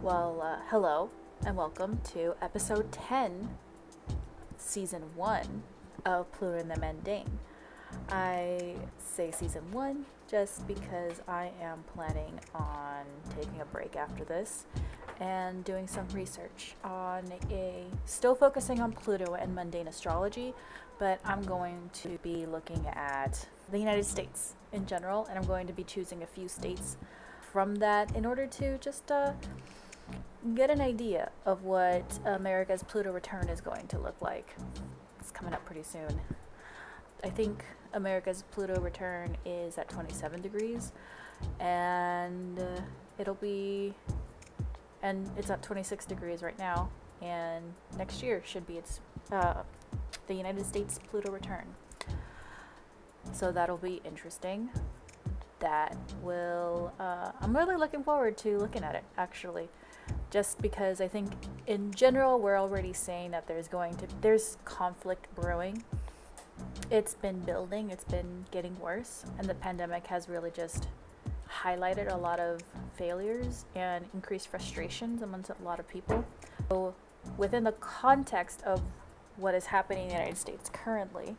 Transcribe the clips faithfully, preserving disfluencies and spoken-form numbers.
Well, uh, hello and welcome to episode ten, season one of Pluto and the Mundane. I say season one just because I am planning on taking a break after this and doing some research on a, still focusing on Pluto and mundane astrology, but I'm going to be looking at the United States in general, and I'm going to be choosing a few states from that in order to just uh, get an idea of what America's Pluto return is going to look like. It's coming up pretty soon. I think America's Pluto return is at twenty-seven degrees, and uh, it'll be, and it's at twenty-six degrees right now, and next year should be its, uh, the United States Pluto return. So that'll be interesting. That will, uh, I'm really looking forward to looking at it, actually. Just because I think in general we're already saying that there's going to there's conflict brewing. It's been building, it's been getting worse, and the pandemic has really just highlighted a lot of failures and increased frustrations amongst a lot of people. So within the context of what is happening in the United States currently,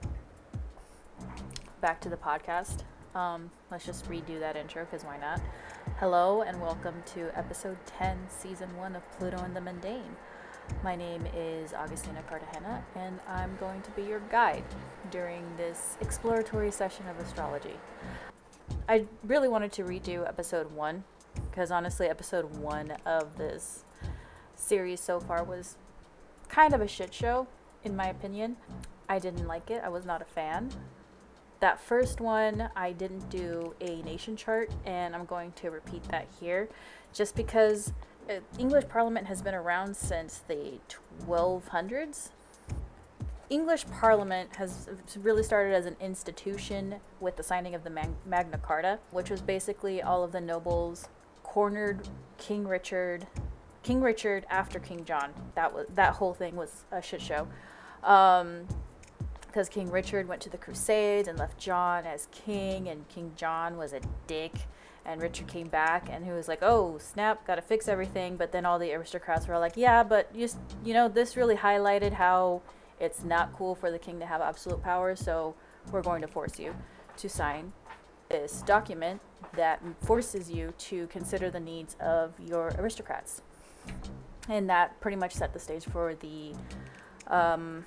back to the podcast. Um, let's just redo that intro, because why not? Hello and welcome to episode ten, season one of Pluto and the Mundane. My name is Augustina Cartagena, and I'm going to be your guide during this exploratory session of astrology. I really wanted to redo episode one, because honestly, episode one of this series so far was kind of a shit show, in my opinion. I didn't like it. I was not a fan. That first one, I didn't do a nation chart, and I'm going to repeat that here, just because uh, English Parliament has been around since the twelve hundreds. English Parliament has really started as an institution with the signing of the Mag- Magna Carta, which was basically all of the nobles cornered King Richard, King Richard after King John. That was that whole thing was a shit show. Um, Because King Richard went to the Crusades and left John as king, and King John was a dick, and Richard came back and he was like, oh snap, gotta fix everything. But then all the aristocrats were all like, yeah, but you, you know, this really highlighted how it's not cool for the king to have absolute power, so we're going to force you to sign this document that forces you to consider the needs of your aristocrats. And that pretty much set the stage for the um,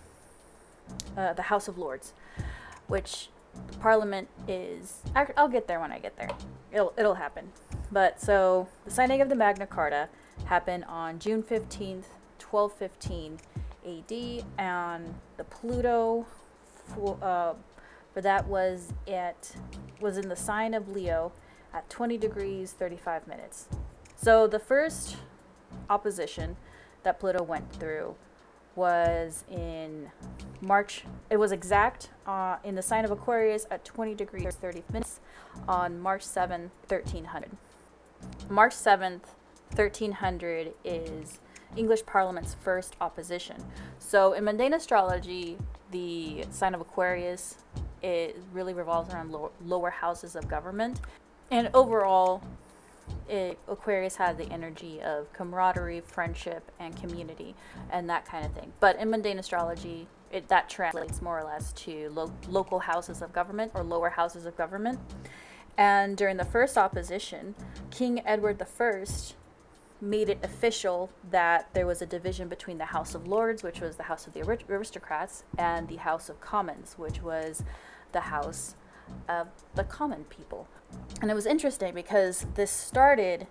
Uh, the House of Lords, which Parliament is. I'll get there when I get there. It'll it'll happen. But so the signing of the Magna Carta happened on June fifteenth, twelve fifteen A D, and the Pluto for, uh, for that was at was in the sign of Leo at twenty degrees thirty-five minutes. So the first opposition that Pluto went through was in March. It was exact uh, in the sign of Aquarius at twenty degrees thirty minutes on March seventh, thirteen hundred. March seventh, thirteen hundred is English Parliament's first opposition. So in mundane astrology, the sign of Aquarius, it really revolves around low, lower houses of government, and overall It, Aquarius had the energy of camaraderie, friendship, and community, and that kind of thing. But in mundane astrology, it, that translates more or less to lo- local houses of government or lower houses of government. And during the first opposition, King Edward the First made it official that there was a division between the House of Lords, which was the House of the aristocrats, and the House of Commons, which was the House of the common people. And it was interesting because this started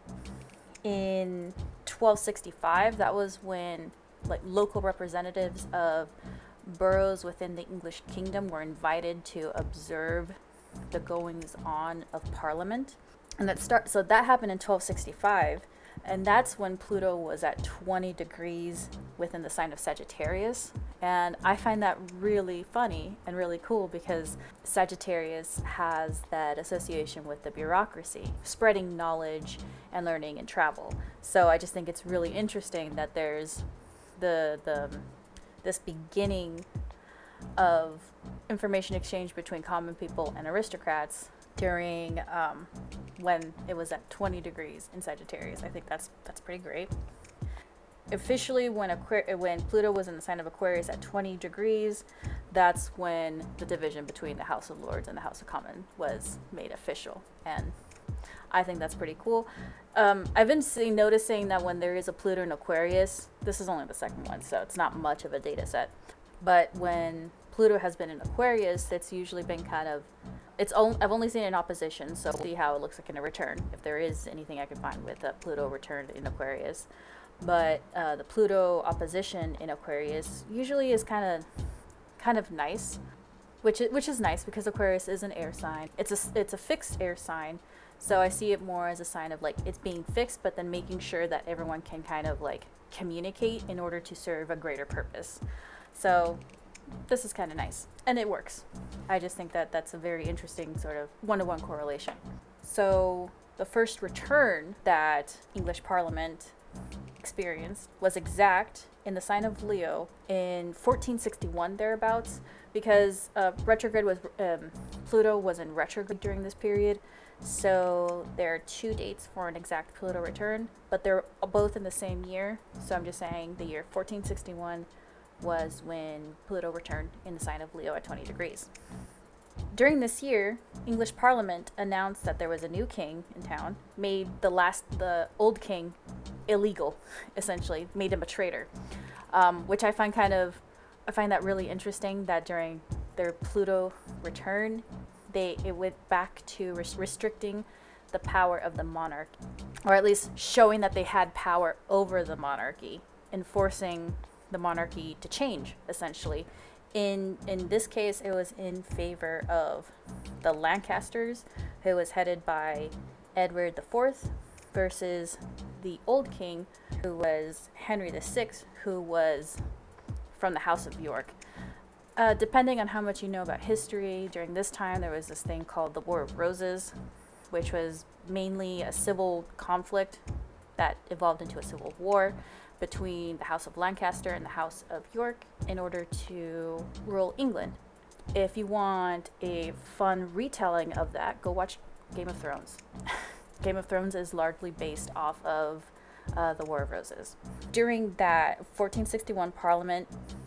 in twelve sixty-five. That was when like local representatives of boroughs within the English kingdom were invited to observe the goings on of Parliament. And that start so that happened in twelve sixty-five, and that's when Pluto was at twenty degrees within the sign of Sagittarius. And I find that really funny and really cool because Sagittarius has that association with the bureaucracy, spreading knowledge and learning and travel. So I just think it's really interesting that there's the the this beginning of information exchange between common people and aristocrats during um, when it was at twenty degrees in Sagittarius. I think that's that's pretty great. Officially, when Aqu- when Pluto was in the sign of Aquarius at twenty degrees, that's when the division between the House of Lords and the House of Commons was made official, and I think that's pretty cool. Um, I've been seeing, noticing that when there is a Pluto in Aquarius, this is only the second one, so it's not much of a data set, but when Pluto has been in Aquarius, it's usually been kind of, it's only, I've only seen it in opposition, so we'll see how it looks like in a return, if there is anything I can find with a Pluto returned in Aquarius. But uh, the Pluto opposition in Aquarius usually is kind of kind of nice, which is, which is nice because Aquarius is an air sign. It's a, it's a fixed air sign, so I see it more as a sign of like it's being fixed, but then making sure that everyone can kind of like communicate in order to serve a greater purpose. So this is kind of nice, and it works. I just think that that's a very interesting sort of one-to-one correlation. So the first return that English Parliament experienced was exact in the sign of Leo in fourteen sixty-one thereabouts, because uh, retrograde was um, Pluto was in retrograde during this period. So there are two dates for an exact Pluto return, but they're both in the same year. So I'm just saying the year fourteen sixty-one was when Pluto returned in the sign of Leo at twenty degrees. During this year, English Parliament announced that there was a new king in town, made the last, the old king illegal, essentially, made him a traitor, um, which I find kind of, I find that really interesting that during their Pluto return, they, it went back to res- restricting the power of the monarch, or at least showing that they had power over the monarchy, enforcing the monarchy to change, essentially. In in this case, it was in favor of the Lancasters, who was headed by Edward the Fourth, versus the old king, who was Henry the Sixth, who was from the House of York. Uh, depending on how much you know about history, during this time there was this thing called the War of Roses, which was mainly a civil conflict that evolved into a civil war between the House of Lancaster and the House of York in order to rule England. If you want a fun retelling of that, go watch Game of Thrones. Game of Thrones is largely based off of uh, the War of Roses. During that fourteen sixty-one Parliament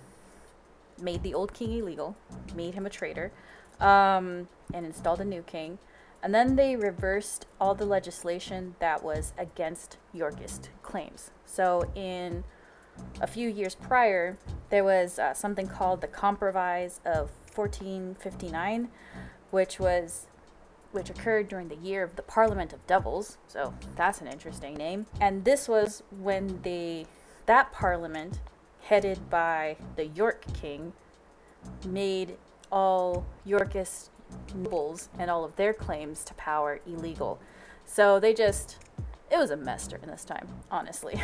made the old king illegal, made him a traitor, um, and installed a new king. And then they reversed all the legislation that was against Yorkist claims. So in a few years prior, there was uh, something called the Compromise of fourteen fifty-nine, which was which occurred during the year of the Parliament of Devils. So that's an interesting name. And this was when they that parliament, headed by the York King, made all Yorkist nobles and all of their claims to power illegal. So they just, it was a mess during this time, honestly.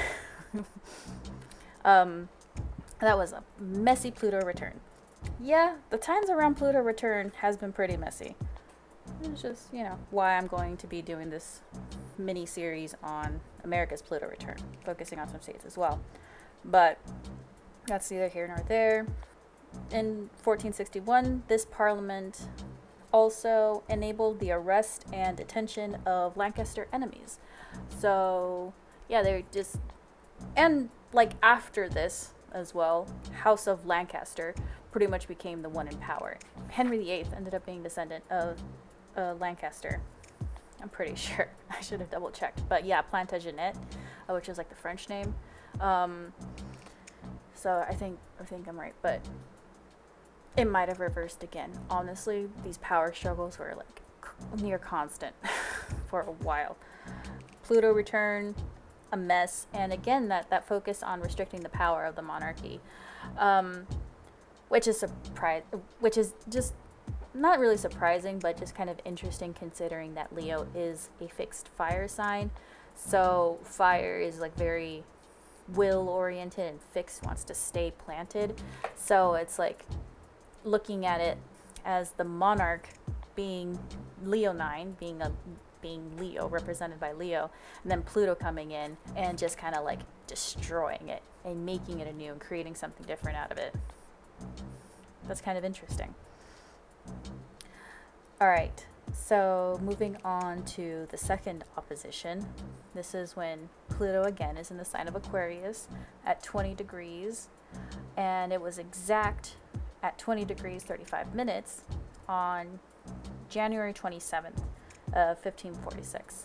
um, that was a messy Pluto return. Yeah, the times around Pluto return has been pretty messy. It's just, you know, why I'm going to be doing this mini series on America's Pluto return, focusing on some states as well. But that's neither here nor there. In fourteen sixty-one, this parliament also enabled the arrest and detention of Lancaster enemies. So, yeah, they're just, and like after this as well, House of Lancaster pretty much became the one in power. Henry the Eighth ended up being descendant of uh, Lancaster. I'm pretty sure. I should have double checked. But yeah, Plantagenet, uh, which is like the French name. Um, so I think I think I'm right, but it might have reversed again. Honestly, these power struggles were like c- near constant for a while. Pluto return, a mess, and again that that focus on restricting the power of the monarchy, um, which is surprise, which is just not really surprising, but just kind of interesting considering that Leo is a fixed fire sign. So fire is like very will oriented and fixed, wants to stay planted. So it's like looking at it as the monarch being Leonine, being a being Leo, represented by Leo, and then Pluto coming in and just kind of like destroying it and making it anew and creating something different out of it. That's kind of interesting. All right, So, moving on to the second opposition. This is when Pluto again is in the sign of Aquarius at twenty degrees, and it was exact at twenty degrees thirty-five minutes on January twenty-seventh of fifteen forty-six.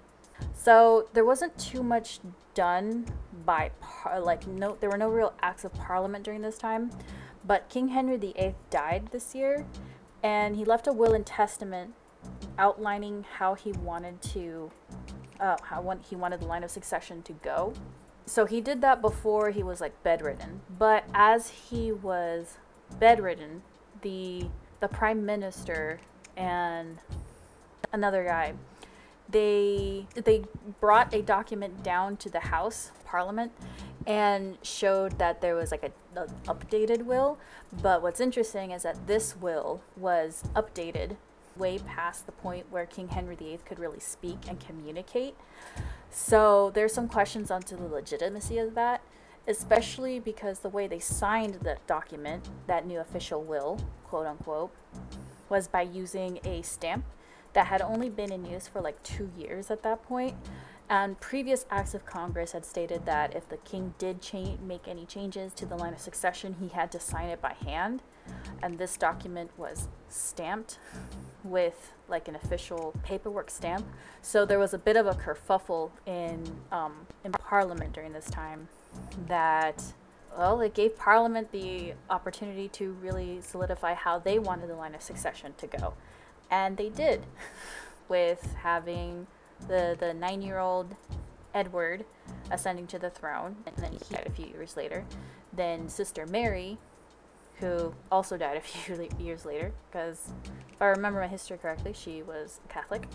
So there wasn't too much done by par- like no there were no real acts of parliament during this time, but King Henry the Eighth died this year, and he left a will and testament outlining how he wanted to uh, how one, he wanted the line of succession to go. So he did that before he was like bedridden, but as he was bedridden, the the prime minister and another guy, they they brought a document down to the House Parliament and showed that there was like a, a updated will. But what's interesting is that this will was updated way past the point where King Henry the Eighth could really speak and communicate. So there's some questions onto the legitimacy of that, especially because the way they signed the document, that new official will, quote unquote, was by using a stamp that had only been in use for like two years at that point. And previous acts of Congress had stated that if the king did cha- make any changes to the line of succession, he had to sign it by hand. And this document was stamped with like an official paperwork stamp. So there was a bit of a kerfuffle in um, in Parliament during this time that, well, it gave Parliament the opportunity to really solidify how they wanted the line of succession to go. And they did, with having the the nine-year-old Edward ascending to the throne, and then he died a few years later. Then Sister Mary, who also died a few years later, because if I remember my history correctly, she was Catholic.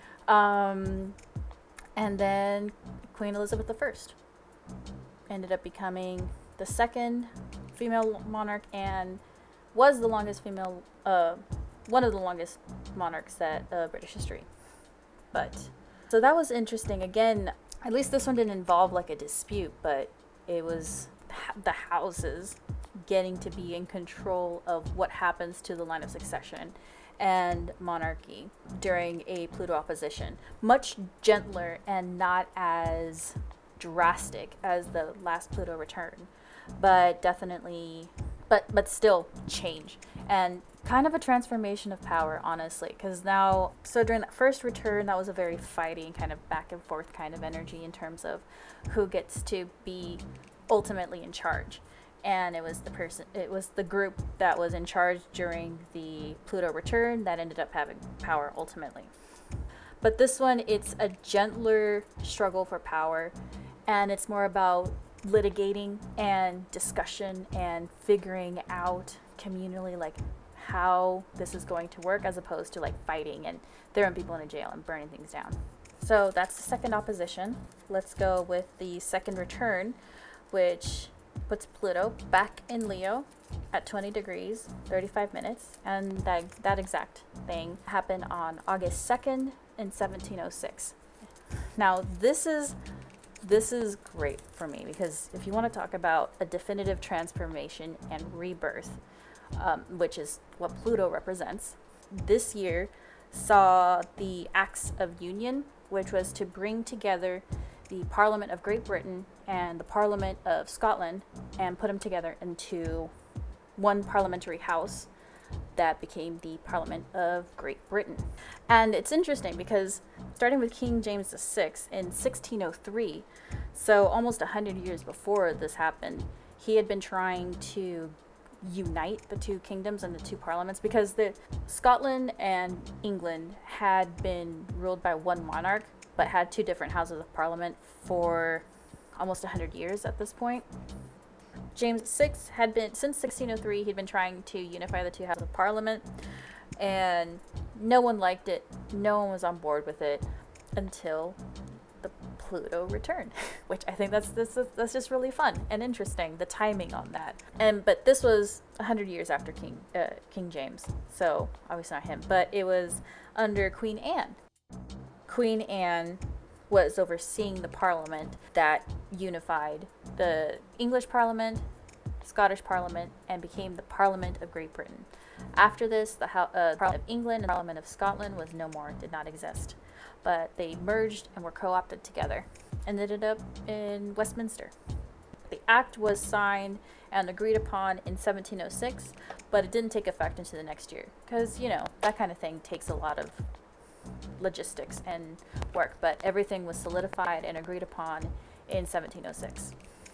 Um, and then Queen Elizabeth the First ended up becoming the second female monarch and was the longest female, uh, one of the longest monarchs that uh, British history. But so that was interesting. Again, at least this one didn't involve like a dispute, but it was the houses getting to be in control of what happens to the line of succession and monarchy during a Pluto opposition. Much gentler and not as drastic as the last Pluto return, but definitely, but but still change and kind of a transformation of power, honestly, because now, so during that first return, that was a very fighting kind of back and forth kind of energy in terms of who gets to be ultimately in charge. And it was the person, it was the group that was in charge during the Pluto return that ended up having power ultimately. But this one, it's a gentler struggle for power, and it's more about litigating and discussion and figuring out communally like how this is going to work, as opposed to like fighting and throwing people into jail and burning things down. So that's the second opposition. Let's go with the second return, which puts Pluto back in Leo at twenty degrees thirty-five minutes, and that that exact thing happened on August second in seventeen oh six. Now this is this is great for me, because if you want to talk about a definitive transformation and rebirth, um, which is what Pluto represents, this year saw the Acts of Union, which was to bring together the Parliament of Great Britain and the Parliament of Scotland and put them together into one parliamentary house that became the Parliament of Great Britain. And it's interesting because starting with King James the Sixth in sixteen oh three, so almost one hundred years before this happened, he had been trying to unite the two kingdoms and the two parliaments, because the Scotland and England had been ruled by one monarch but had two different houses of parliament for almost one hundred years at this point. James the Sixth had been, since sixteen oh three, he'd been trying to unify the two houses of parliament, and no one liked it, no one was on board with it until the Pluto return, which I think that's this that's just really fun and interesting, the timing on that. And but this was one hundred years after King uh, King James, so obviously not him, but it was under Queen Anne. Queen Anne was overseeing the parliament that unified the English Parliament, Scottish Parliament, and became the Parliament of Great Britain. After this, the Ho- uh, Parliament of England and the Parliament of Scotland was no more, did not exist. But they merged and were co-opted together and ended up in Westminster. The act was signed and agreed upon in seventeen oh six, but it didn't take effect until the next year because, you know, that kind of thing takes a lot of logistics and work, but everything was solidified and agreed upon in seventeen oh six.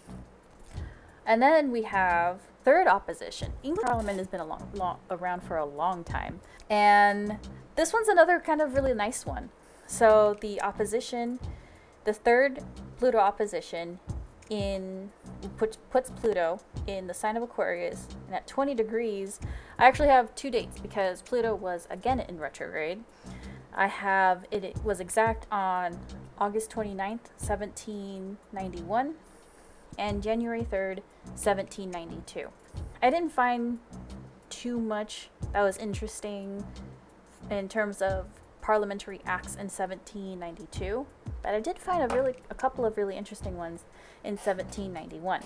And then we have third opposition. English Parliament has been a long, long, around for a long time, and this one's another kind of really nice one. So the opposition, the third Pluto opposition in put, puts Pluto in the sign of Aquarius, and at twenty degrees. I actually have two dates because Pluto was again in retrograde. I have it, it was exact on August twenty-ninth, seventeen ninety-one, and January third, seventeen ninety-two. I didn't find too much that was interesting in terms of parliamentary acts in seventeen ninety-two, but I did find a really a couple of really interesting ones in seventeen ninety-one.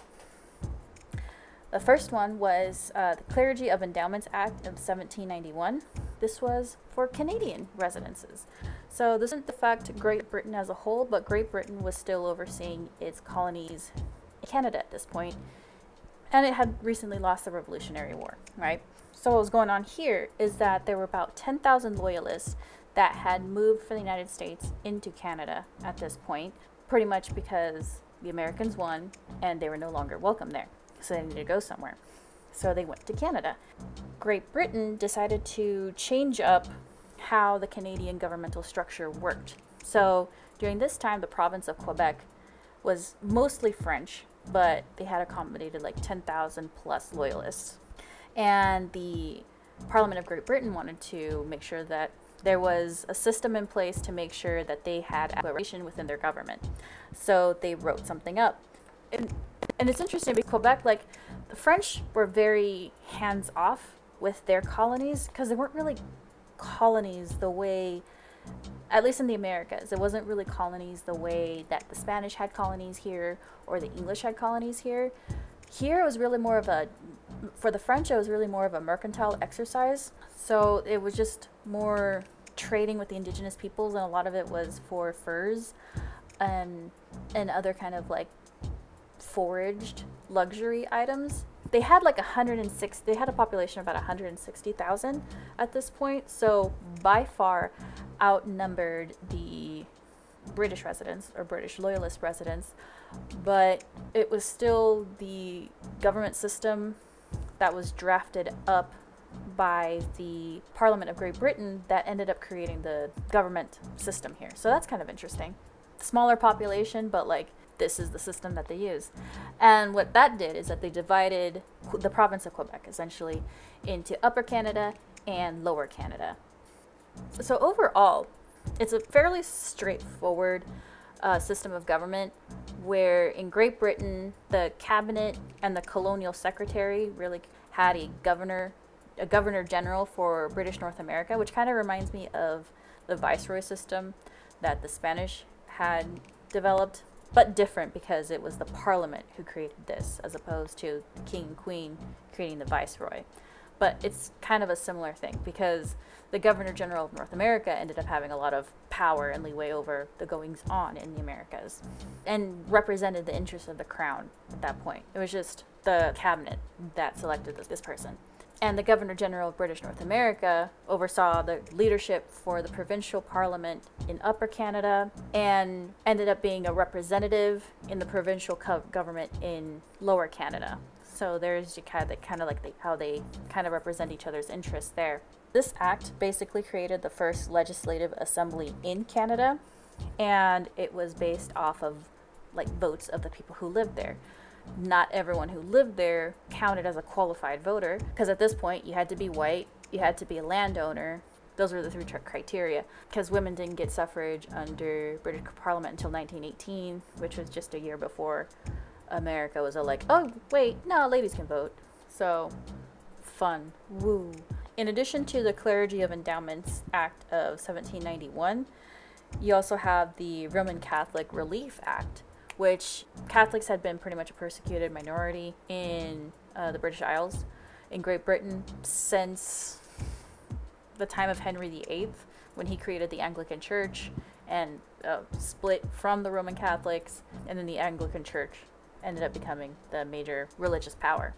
The first one was uh, the Clergy of Endowments Act of seventeen ninety-one. This was for Canadian residences. So this didn't affect Great Britain as a whole, but Great Britain was still overseeing its colonies in Canada at this point, and it had recently lost the Revolutionary War, right? So what was going on here is that there were about ten thousand loyalists that had moved from the United States into Canada at this point, pretty much because the Americans won and they were no longer welcome there. So they needed to go somewhere. So they went to Canada. Great Britain decided to change up how the Canadian governmental structure worked. So during this time, the province of Quebec was mostly French, but they had accommodated like ten thousand plus loyalists. And the Parliament of Great Britain wanted to make sure that there was a system in place to make sure that they had cooperation within their government. So they wrote something up. And, and it's interesting because Quebec, like, the French were very hands-off with their colonies because they weren't really colonies the way, at least in the Americas, it wasn't really colonies the way that the Spanish had colonies here or the English had colonies here. Here it was really more of a, for the French, it was really more of a mercantile exercise. So it was just more trading with the indigenous peoples, and a lot of it was for furs and and other kind of like foraged luxury items. They had like one hundred six, they had a population of about one hundred sixty thousand at this point, so by far outnumbered the British residents or British loyalist residents, but it was still the government system that was drafted up by the Parliament of Great Britain that ended up creating the government system here. So that's kind of interesting. Smaller population, but like this is the system that they use. And what that did is that they divided the province of Quebec essentially into Upper Canada and Lower Canada. So overall, it's a fairly straightforward uh, system of government where in Great Britain, the cabinet and the colonial secretary really had a governor, a governor general for British North America, which kind of reminds me of the viceroy system that the Spanish had developed, but different because it was the parliament who created this as opposed to the king and queen creating the viceroy. But it's kind of a similar thing because the Governor General of North America ended up having a lot of power and leeway over the goings on in the Americas and represented the interests of the crown at that point. It was just the cabinet that selected this, this person. And the Governor General of British North America oversaw the leadership for the provincial parliament in Upper Canada and ended up being a representative in the provincial co- government in Lower Canada. So there's you kind of, kind of like the, how they kind of represent each other's interests there. This act basically created the first legislative assembly in Canada, and it was based off of like votes of the people who lived there. Not everyone who lived there counted as a qualified voter, because at this point you had to be white, you had to be a landowner. Those were the three criteria, because women didn't get suffrage under British Parliament until nineteen eighteen, which was just a year before America was all like, oh wait, no, ladies can vote. So fun, woo. In addition to the Clergy of Endowments Act of seventeen ninety-one, you also have the Roman Catholic Relief Act, which Catholics had been pretty much a persecuted minority in uh, the British Isles in Great Britain since the time of Henry the Eighth, when he created the Anglican Church and uh, split from the Roman Catholics, and then the Anglican Church ended up becoming the major religious power.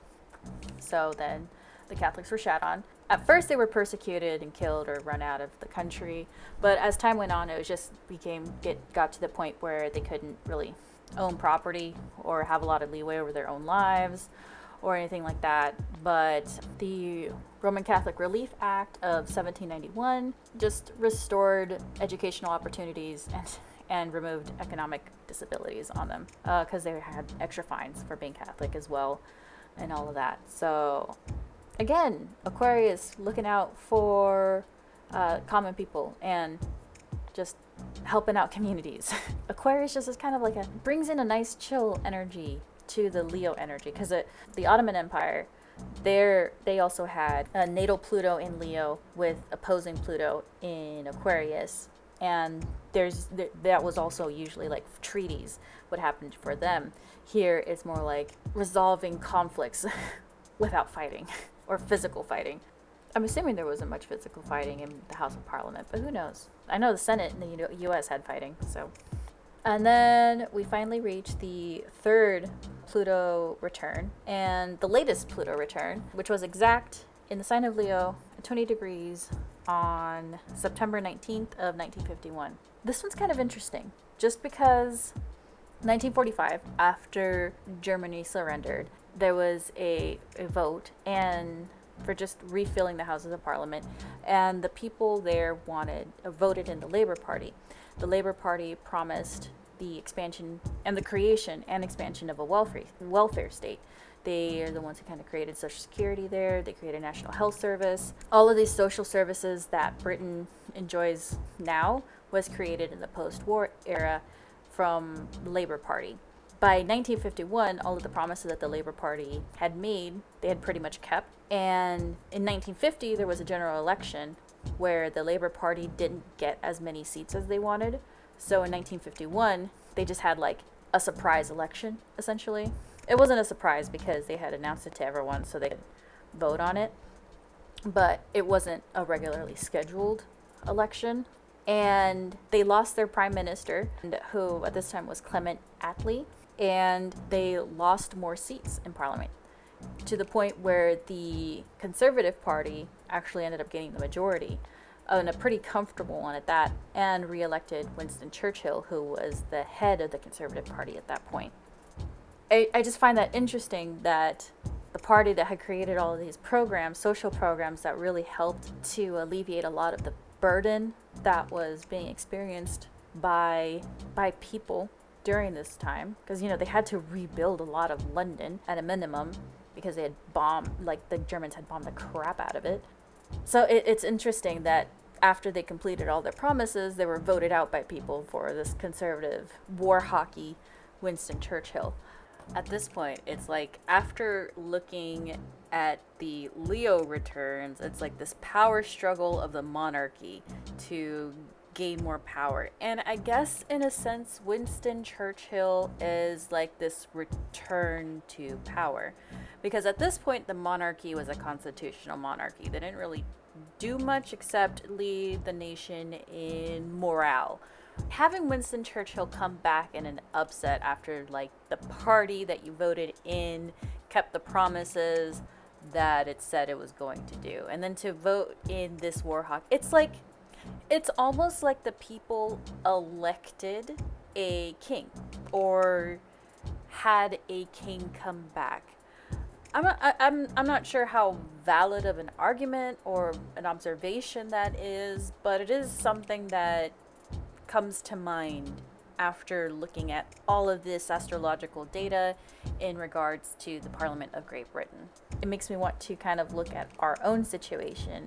So then the Catholics were shat on. At first they were persecuted and killed or run out of the country, but as time went on, it was just became get got to the point where they couldn't really own property or have a lot of leeway over their own lives or anything like that. But the Roman Catholic Relief Act of seventeen ninety-one just restored educational opportunities and and removed economic disabilities on them, because uh, they had extra fines for being Catholic as well and all of that. So again, Aquarius looking out for uh, common people and just helping out communities. Aquarius just is kind of like a, brings in a nice chill energy to the Leo energy, because the Ottoman Empire, there they also had a natal Pluto in Leo with opposing Pluto in Aquarius, and there's th- that was also usually like treaties what happened for them. Here it's more like resolving conflicts without fighting or physical fighting. I'm assuming there wasn't much physical fighting in the House of Parliament, but who knows? I know the Senate in the U S had fighting, so. And then we finally reached the third Pluto return, and the latest Pluto return, which was exact in the sign of Leo at twenty degrees on September nineteenth of nineteen fifty-one. This one's kind of interesting, just because nineteen forty-five, after Germany surrendered, there was a, a vote and for just refilling the Houses of Parliament, and the people there wanted uh, voted in the Labour Party. The Labour Party promised the expansion and the creation and expansion of a welfare welfare state. They are the ones who kind of created Social Security there. They created National Health Service. All of these social services that Britain enjoys now was created in the post-war era from the Labour Party. By nineteen fifty-one, all of the promises that the Labour Party had made, they had pretty much kept. And in nineteen fifty, there was a general election where the Labour Party didn't get as many seats as they wanted. So in nineteen fifty-one, they just had like a surprise election, essentially. It wasn't a surprise because they had announced it to everyone so they could vote on it. But it wasn't a regularly scheduled election. And they lost their prime minister, who at this time was Clement Attlee. And they lost more seats in Parliament, to the point where the Conservative Party actually ended up getting the majority, and a pretty comfortable one at that, and re-elected Winston Churchill, who was the head of the Conservative Party at that point. I, I just find that interesting that the party that had created all of these programs, social programs that really helped to alleviate a lot of the burden that was being experienced by by people during this time, because, you know, they had to rebuild a lot of London at a minimum because they had bombed, like the Germans had bombed the crap out of it. So it, it's interesting that after they completed all their promises, they were voted out by people for this conservative war hockey Winston Churchill. At this point, it's like after looking at the Leo returns, it's like this power struggle of the monarchy to gain more power. And I guess in a sense, Winston Churchill is like this return to power, because at this point the monarchy was a constitutional monarchy. They didn't really do much except lead the nation in morale. Having Winston Churchill come back in an upset after like the party that you voted in kept the promises that it said it was going to do, and then to vote in this war hawk, it's like It's almost like the people elected a king or had a king come back. I'm not, I, I'm I'm not sure how valid of an argument or an observation that is, but it is something that comes to mind after looking at all of this astrological data in regards to the Parliament of Great Britain. It makes me want to kind of look at our own situation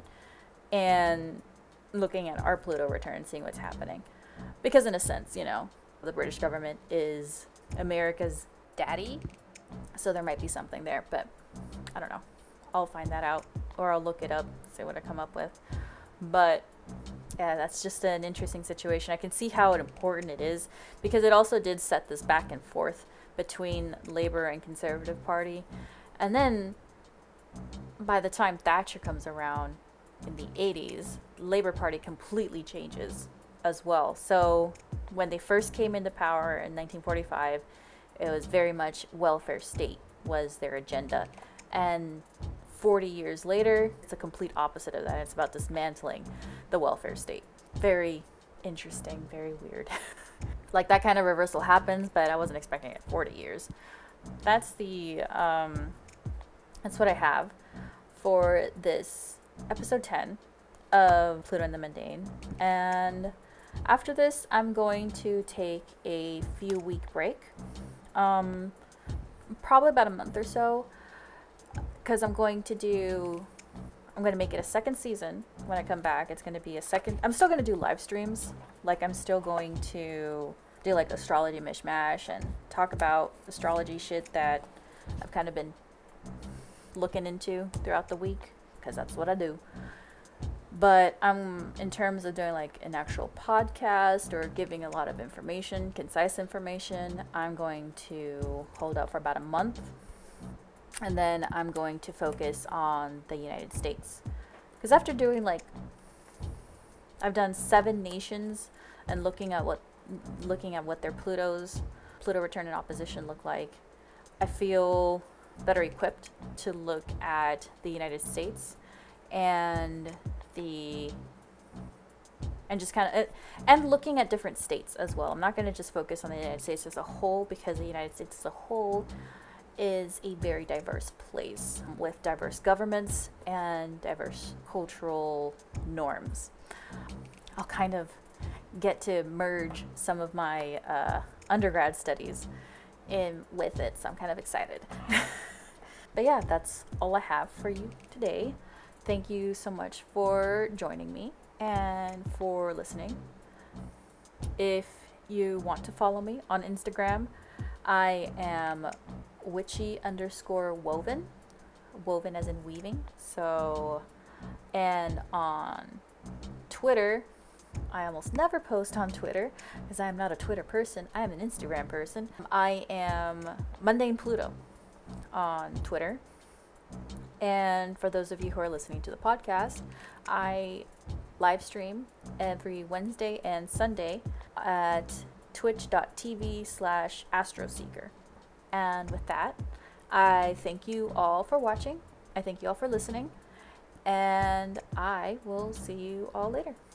and looking at our Pluto return, seeing what's happening. Because in a sense, you know, the British government is America's daddy, so there might be something there, but I don't know. I'll find that out, or I'll look it up, see what I come up with. But yeah, that's just an interesting situation. I can see how important it is, because it also did set this back and forth between Labour and Conservative Party. And then by the time Thatcher comes around, in the eighties, the Labor Party completely changes as well. So when they first came into power in nineteen forty-five, it was very much welfare state was their agenda. And forty years later, it's a complete opposite of that. It's about dismantling the welfare state. Very interesting, very weird. Like that kind of reversal happens, but I wasn't expecting it forty years. That's the, um, that's what I have for this episode ten of Pluto and the Mundane. And after this, I'm going to take a few week break. Um, probably about a month or so, because I'm going to do, I'm going to make it a second season when I come back. It's going to be a second, I'm still going to do live streams. Like I'm still going to do like astrology mishmash and talk about astrology shit that I've kind of been looking into throughout the week, because that's what I do. But I'm, in terms of doing like an actual podcast or giving a lot of information, concise information, I'm going to hold out for about a month. And then I'm going to focus on the United States. Because after doing like, I've done seven nations and looking at what, looking at what their Plutos, Pluto return and opposition look like, I feel better equipped to look at the United States and the and just kind of and looking at different states as well. I'm not going to just focus on the United States as a whole, because the United States as a whole is a very diverse place with diverse governments and diverse cultural norms. I'll kind of get to merge some of my uh, undergrad studies in with it, so I'm kind of excited. But yeah, that's all I have for you today. Thank you so much for joining me and for listening. If you want to follow me on Instagram, I am witchy underscore woven, woven as in weaving. So, and on Twitter, I almost never post on Twitter because I am not a Twitter person. I am an Instagram person. I am Mundane Pluto on Twitter. And for those of you who are listening to the podcast, I live stream every Wednesday and Sunday at twitch.tv slash astroseeker. And with that, I thank you all for watching. I thank you all for listening. And I will see you all later.